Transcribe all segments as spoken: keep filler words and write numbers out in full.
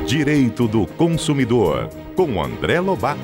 Direito do Consumidor, com André Lobato.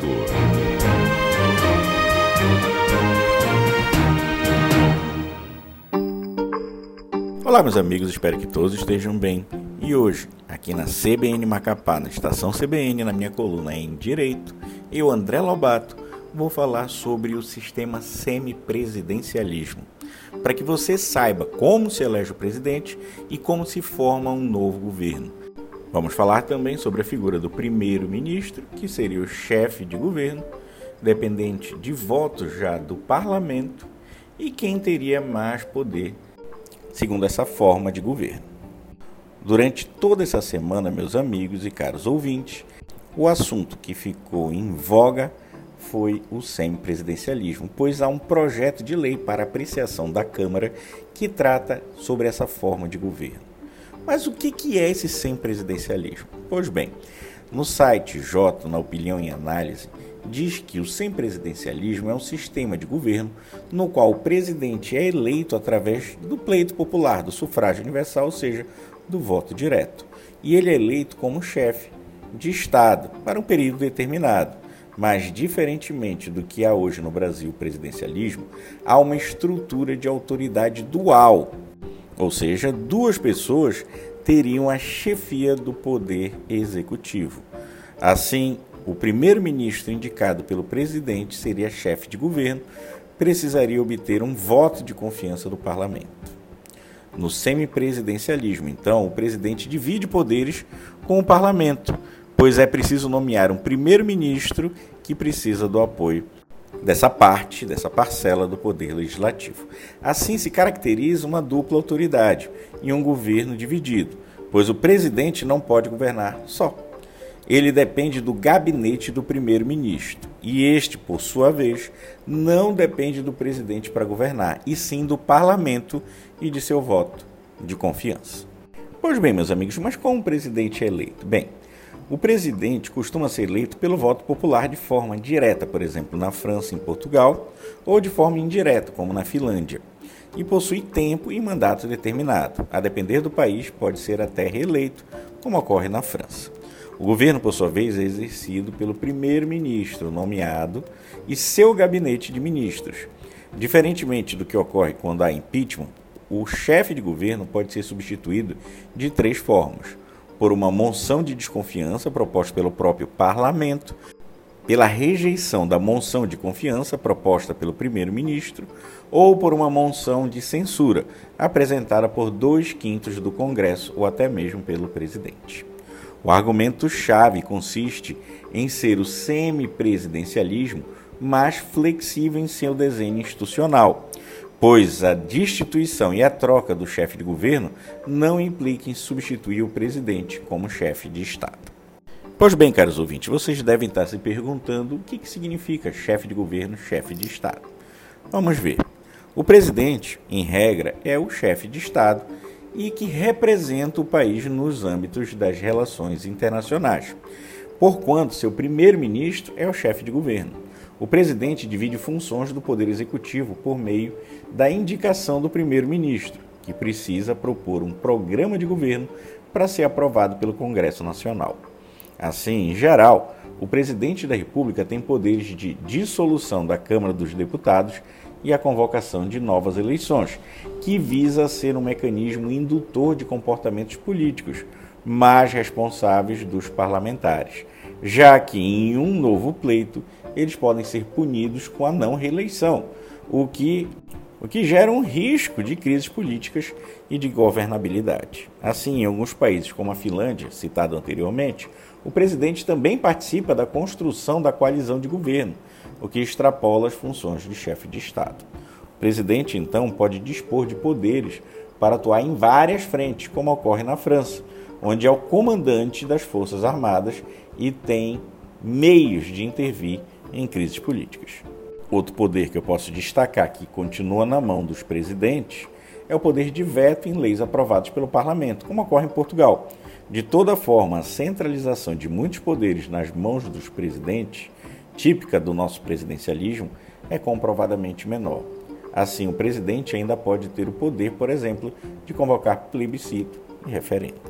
Olá, meus amigos, espero que todos estejam bem. E hoje, aqui na C B N Macapá, na estação C B N, na minha coluna em Direito, eu, André Lobato, vou falar sobre o sistema semipresidencialismo, para que você saiba como se elege o presidente e como se forma um novo governo. Vamos falar também sobre a figura do primeiro-ministro, que seria o chefe de governo, dependente de votos já do parlamento, e quem teria mais poder segundo essa forma de governo. Durante toda essa semana, meus amigos e caros ouvintes, o assunto que ficou em voga foi o semipresidencialismo, pois há um projeto de lei para apreciação da Câmara que trata sobre essa forma de governo. Mas o que é esse semipresidencialismo? Pois bem, no site J, na Opinião e Análise, diz que o semipresidencialismo é um sistema de governo no qual o presidente é eleito através do pleito popular, do sufrágio universal, ou seja, do voto direto. E ele é eleito como chefe de Estado para um período determinado. Mas, diferentemente do que há hoje no Brasil o presidencialismo, há uma estrutura de autoridade dual, ou seja, duas pessoas teriam a chefia do poder executivo. Assim, o primeiro-ministro indicado pelo presidente seria chefe de governo, precisaria obter um voto de confiança do parlamento. No semipresidencialismo, então, o presidente divide poderes com o parlamento, pois é preciso nomear um primeiro-ministro que precisa do apoio dessa parte, dessa parcela do poder legislativo. Assim se caracteriza uma dupla autoridade em um governo dividido, pois o presidente não pode governar só. Ele depende do gabinete do primeiro-ministro, e este, por sua vez, não depende do presidente para governar, e sim do parlamento e de seu voto de confiança. Pois bem, meus amigos, mas como o presidente é eleito? Bem, o presidente costuma ser eleito pelo voto popular de forma direta, por exemplo, na França e em Portugal, ou de forma indireta, como na Finlândia, e possui tempo e mandato determinado. A depender do país, pode ser até reeleito, como ocorre na França. O governo, por sua vez, é exercido pelo primeiro-ministro nomeado e seu gabinete de ministros. Diferentemente do que ocorre quando há impeachment, o chefe de governo pode ser substituído de três formas: por uma moção de desconfiança proposta pelo próprio parlamento, pela rejeição da moção de confiança proposta pelo primeiro-ministro, ou por uma moção de censura apresentada por dois quintos do Congresso ou até mesmo pelo presidente. O argumento-chave consiste em ser o semipresidencialismo mais flexível em seu desenho institucional, pois a destituição e a troca do chefe de governo não implica em substituir o presidente como chefe de Estado. Pois bem, caros ouvintes, vocês devem estar se perguntando o que significa chefe de governo, chefe de Estado. Vamos ver. O presidente, em regra, é o chefe de Estado e que representa o país nos âmbitos das relações internacionais, porquanto seu primeiro-ministro é o chefe de governo. O presidente divide funções do Poder Executivo por meio da indicação do primeiro-ministro, que precisa propor um programa de governo para ser aprovado pelo Congresso Nacional. Assim, em geral, o presidente da República tem poderes de dissolução da Câmara dos Deputados e a convocação de novas eleições, que visa ser um mecanismo indutor de comportamentos políticos mais responsáveis dos parlamentares, já que em um novo pleito eles podem ser punidos com a não reeleição, o que, o que gera um risco de crises políticas e de governabilidade. Assim, em alguns países como a Finlândia, citado anteriormente, o presidente também participa da construção da coalizão de governo, o que extrapola as funções de chefe de Estado. O presidente, então, pode dispor de poderes para atuar em várias frentes, como ocorre na França, onde é o comandante das Forças Armadas e tem meios de intervir em crises políticas. Outro poder que eu posso destacar que continua na mão dos presidentes é o poder de veto em leis aprovadas pelo parlamento, como ocorre em Portugal. De toda forma, a centralização de muitos poderes nas mãos dos presidentes, típica do nosso presidencialismo, é comprovadamente menor. Assim, o presidente ainda pode ter o poder, por exemplo, de convocar plebiscito e referendo.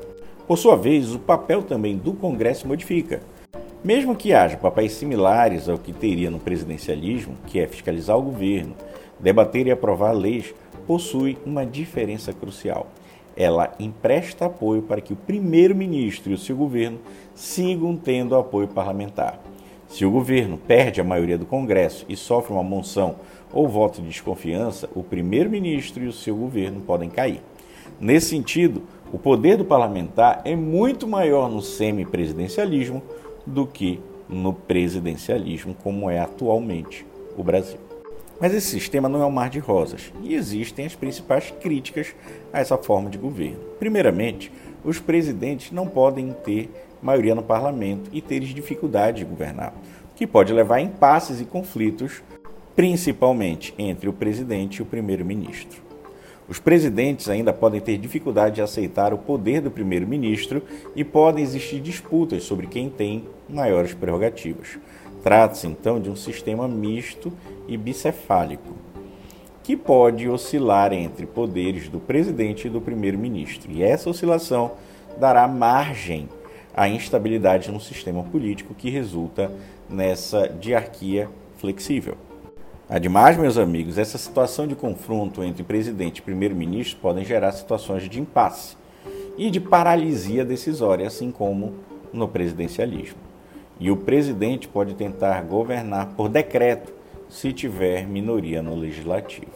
Por sua vez, o papel também do Congresso modifica. Mesmo que haja papéis similares ao que teria no presidencialismo, que é fiscalizar o governo, debater e aprovar leis, possui uma diferença crucial. Ela empresta apoio para que o primeiro-ministro e o seu governo sigam tendo apoio parlamentar. Se o governo perde a maioria do Congresso e sofre uma moção ou voto de desconfiança, o primeiro-ministro e o seu governo podem cair. Nesse sentido, o poder do parlamentar é muito maior no semipresidencialismo do que no presidencialismo, como é atualmente o Brasil. Mas esse sistema não é um mar de rosas e existem as principais críticas a essa forma de governo. Primeiramente, os presidentes não podem ter maioria no parlamento e ter dificuldade de governar, o que pode levar a impasses e conflitos, principalmente entre o presidente e o primeiro-ministro. Os presidentes ainda podem ter dificuldade de aceitar o poder do primeiro-ministro e podem existir disputas sobre quem tem maiores prerrogativas. Trata-se, então, de um sistema misto e bicefálico, que pode oscilar entre poderes do presidente e do primeiro-ministro. E essa oscilação dará margem à instabilidade no sistema político que resulta nessa diarquia flexível. Ademais, meus amigos, essa situação de confronto entre presidente e primeiro-ministro podem gerar situações de impasse e de paralisia decisória, assim como no presidencialismo. E o presidente pode tentar governar por decreto se tiver minoria no legislativo.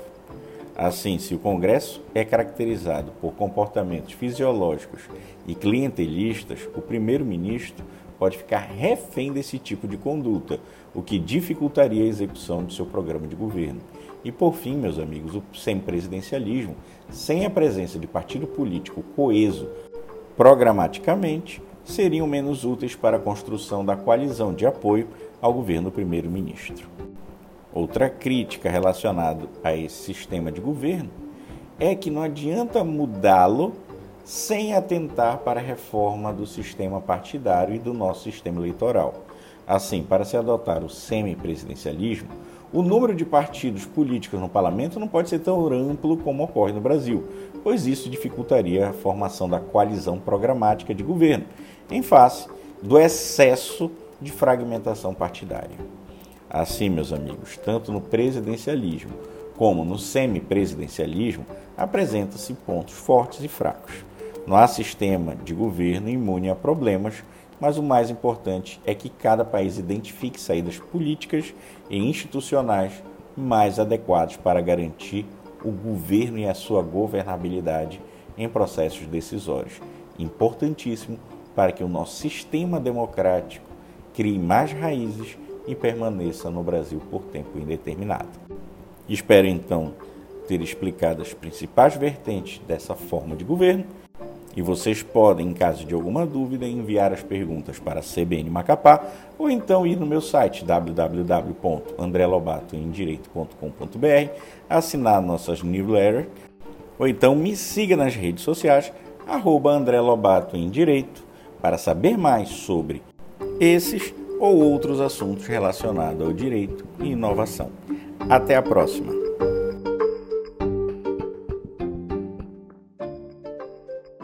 Assim, se o Congresso é caracterizado por comportamentos fisiológicos e clientelistas, o primeiro-ministro pode ficar refém desse tipo de conduta, o que dificultaria a execução do seu programa de governo. E por fim, meus amigos, o semipresidencialismo, sem a presença de partido político coeso programaticamente, seriam menos úteis para a construção da coalizão de apoio ao governo do primeiro-ministro. Outra crítica relacionada a esse sistema de governo é que não adianta mudá-lo sem atentar para a reforma do sistema partidário e do nosso sistema eleitoral. Assim, para se adotar o semipresidencialismo, o número de partidos políticos no parlamento não pode ser tão amplo como ocorre no Brasil, pois isso dificultaria a formação da coalizão programática de governo, em face do excesso de fragmentação partidária. Assim, meus amigos, tanto no presidencialismo como no semipresidencialismo, apresentam-se pontos fortes e fracos. Não há sistema de governo imune a problemas, mas o mais importante é que cada país identifique saídas políticas e institucionais mais adequadas para garantir o governo e a sua governabilidade em processos decisórios. Importantíssimo para que o nosso sistema democrático crie mais raízes e permaneça no Brasil por tempo indeterminado. Espero, então, ter explicado as principais vertentes dessa forma de governo. E vocês podem, em caso de alguma dúvida, enviar as perguntas para a C B N Macapá ou então ir no meu site w w w ponto andré lobato em direito ponto com ponto b r, assinar nossas newsletters ou então me siga nas redes sociais arroba André Lobato em Direito para saber mais sobre esses ou outros assuntos relacionados ao direito e inovação. Até a próxima!